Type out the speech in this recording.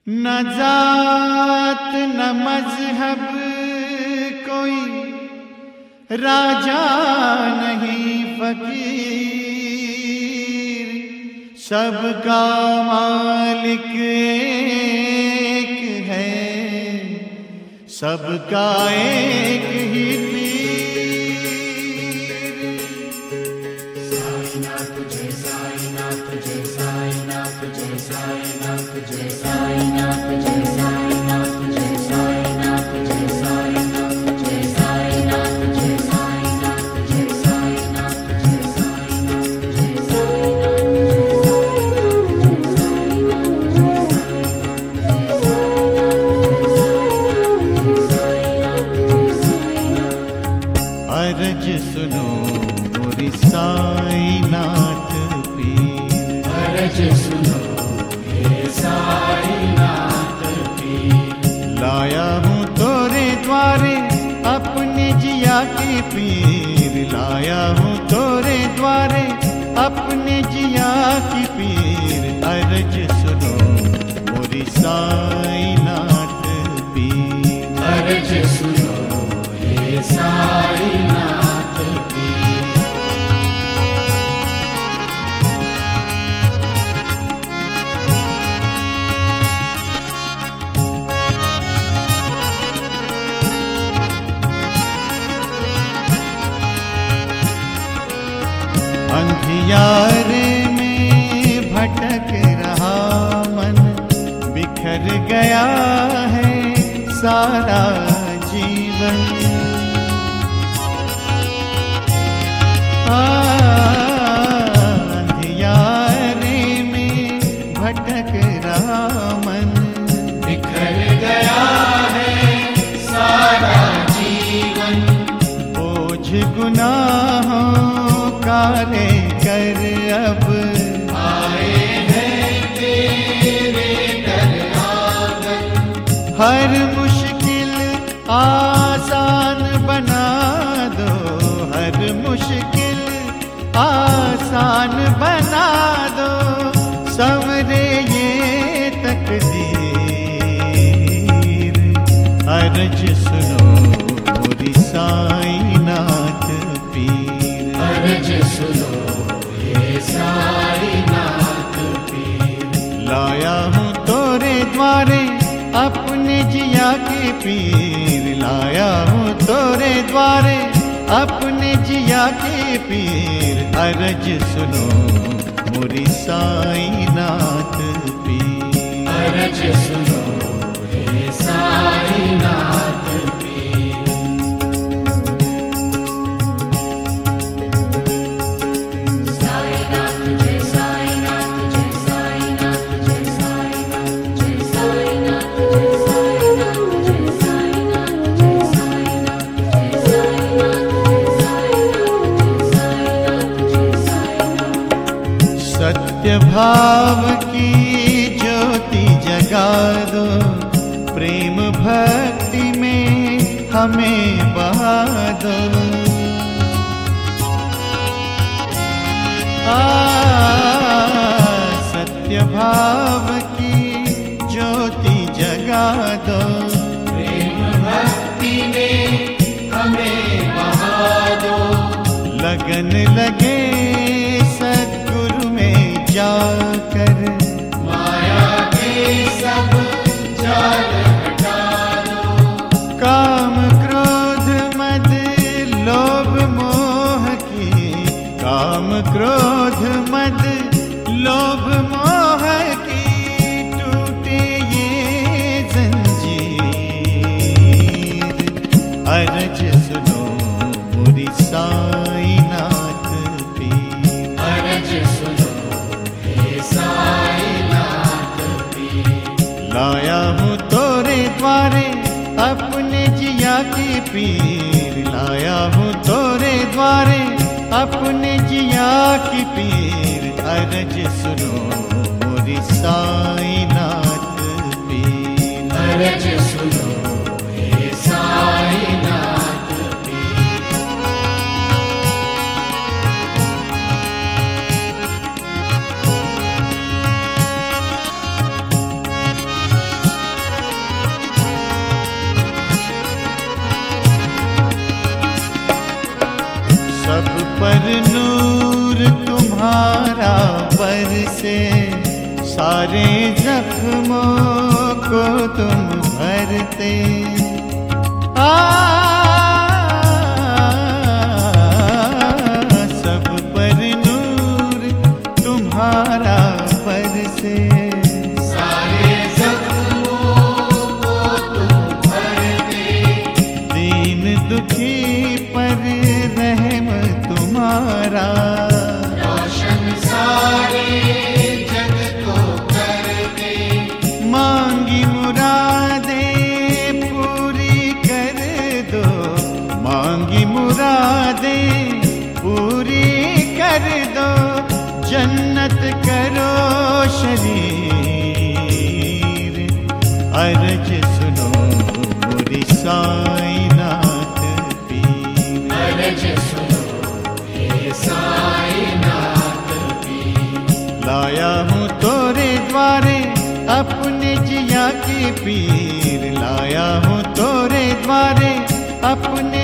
न जात न मजहब कोई राजा नहीं फकीर, सबका मालिक एक है, सबका एक ही साईनाथ जय साईनाथ जय साईनाथ जय साईनाथ जय साईनाथ जय साईनाथ जय साईनाथ जय साईनाथ जय साईनाथ जय साईनाथ जय साईनाथ जय साईनाथ। अर्ज सुनो मोरी साईनाथ पीर, अर्ज सुनो हे साईनाथ पीर, लाया हूँ तोरे द्वारे अपने जिया के पीर, लाया हूँ तोरे द्वारे अपने जिया की पीर। अर्ज सुनो मोरी साईनाथ पीर, अर्ज सुनो हे साईनाथ पीर। अंधियारे में भटक रहा मन, बिखर गया है सारा जीवन। अंधियारे में भटक रहा मन, बिखर गया है सारा जीवन। बोझ गुनाहों काले कर अब आए हैं तेरे दर आंगन, हर मुश्किल आसान बना दो, हर मुश्किल आसान बना दो, संवरे ये तकदीर। अर्ज सुनो मोरी साईनाथ पीर, अर्ज सुनो हे साईनाथ पीर, लाया हूँ तोरे द्वारे अपने जिया के पीर, लाया हूँ तोरे द्वारे अपने जिया के पीर। अर्ज सुनो मोरी साईनाथ पीर, अर्ज सुनो हे साईनाथ पीर। साईनाथ जय साईनाथ जय साईनाथ जय साईनाथ जय साईनाथ जय साईनाथ जय साईनाथ जय साईनाथ जय साईनाथ जय साईनाथ। सत्य भाव की ज्योति जगा दो, प्रेम भक्ति में हमें बहा दो। सत्य भाव की ज्योति जगा दो, प्रेम भक्ति में हमें बहा दो। लगन लगे सद्गुरु में जाकर, माया के सब जाल हटा दो। काम क्रोध मद लोभ मोह की, काम क्रोध मद लोभ मोह की, टूटे ये जंजीर। अर्ज सुनो मोरी साईनाथ पीर, अर्ज सुनो हे साईनाथ पीर, लाया हूँ तोरे द्वारे अपने जिया की पीर, लाया हूँ तोरे द्वारे अपने जिया की पीर। अर्ज सुनो मोरी साईनाथ पीर, अर्ज सुनो हे साईनाथ पीर। से सारे जख्मों को तुम भरते। सब पर नूर तुम्हारा बरसे, सारे जख्मों को तुम भरते। दीन दुखी पर रहम तुम्हारा, रोशन सारे जग को करते। मांगी मुरादें पूरी कर दो, मांगी मुरादें पूरी कर दो। जन्नत करो शरीर, अर्ज सुनो मुरी साईनाथ पीर। अर्ज सुनो हे साईनाथ पीर। लाया हूँ तोरे द्वारे अपने जिया की पीर, लाया हूँ तोरे द्वारे अपने